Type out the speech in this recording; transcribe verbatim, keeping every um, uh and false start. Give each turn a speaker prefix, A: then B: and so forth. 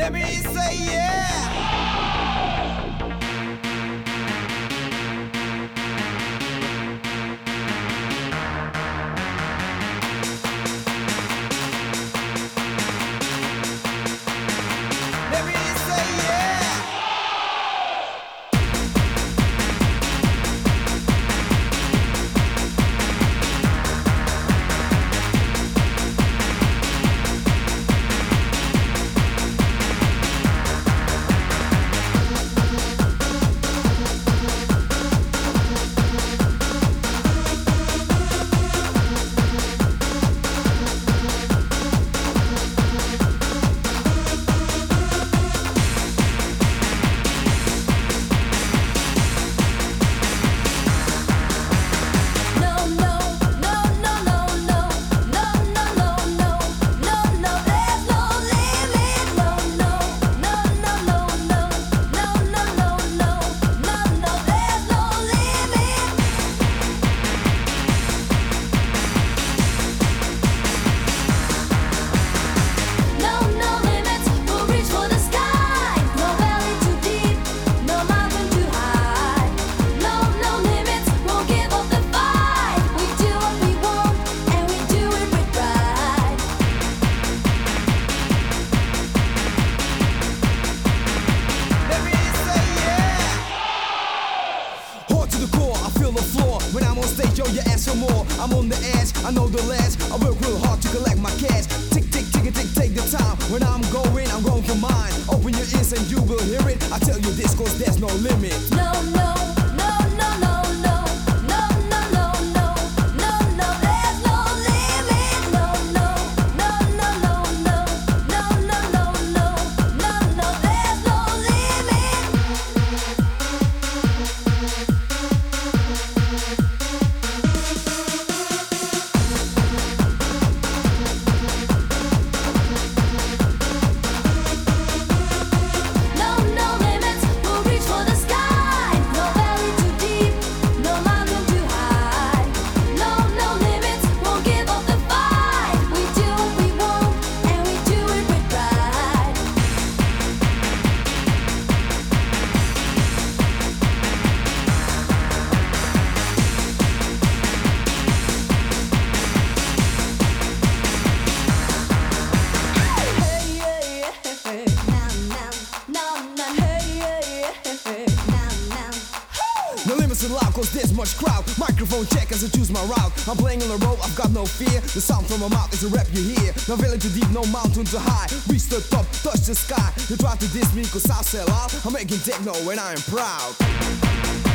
A: Let me say yeah. Let me say yeah. When I'm on stage, yo, you ask for more. I'm on the edge, I know the last. I work real hard to collect my cash. Tick, tick, tick, tick, take the time. When I'm going, I'm going for mine. Open your ears and you will hear it. I tell you this, cause there's no limit.
B: No, no, no, no, no, no. No, no, no, no. No, no, there's no limit. No, no, no, no, no, no. No, no, no, no. No, no, there's no limit.
A: No limits allowed, cause there's much crowd. Microphone check as I choose my route. I'm playing on the road, I've got no fear. The sound from my mouth is a rap you hear. No valley too deep, no mountain too high. Reach the top, touch the sky. You try to diss me cause I sell out. I'm making techno and I am proud.